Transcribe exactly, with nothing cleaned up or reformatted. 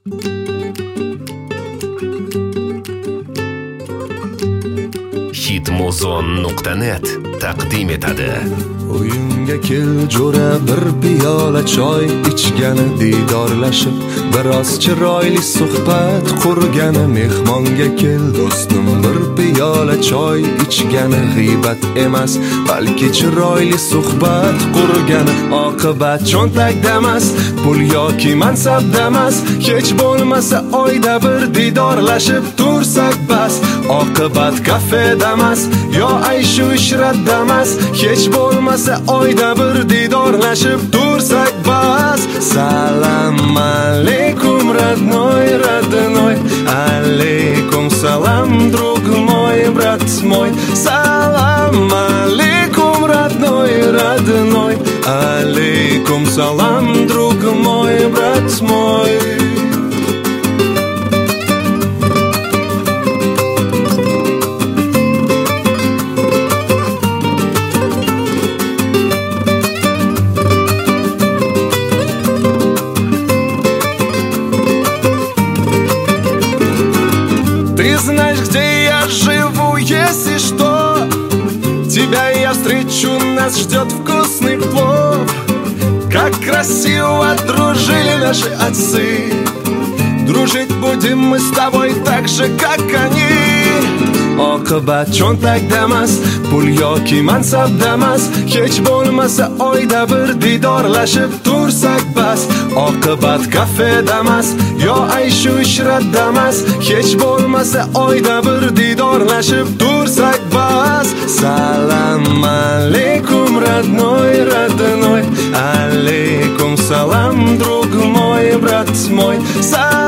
hitmuzon nuqta net taqdim etadi. O'yinga kel jo'ra bir piyola choy ichgani, didorlashib biroz chiroyli suhbat qurgani. Mehmonga kel do'stim bir piyola choy ichgani, g'iybat emas balki chiroyli suhbat qurgani. Oqibat cho'ntakda emas, pul yoki mansabda emas, hech bo'lmasa oyda bir didorlashib tursak bas. Oqibat kafeda emas yo ayshu ishratda emas, hech bo'lmasa oyda bir didorlashib tursak bas. Salam alaykum родной, родной, alaykum salam друг мой, брат мой. Salam alaykum родной, родной, alaykum salam друг мой, брат мой. Ты знаешь, где я живу, если что, тебя я встречу, нас ждет вкусный плов. Как красиво дружили наши отцы, дружить будем мы с тобой так же, как они. Oqibat cho'ntakda emas, pul yoki mansabda emas, hech bo'lmasa oyda bir didorlashib tursak bas. Oqibat kafeda emas yo ayshu ishratda emas, hech bo'lmasa oyda bir didorlashib tursak bas. Salam alaykum родной, родной, alaykum salam друг мой, брат мой.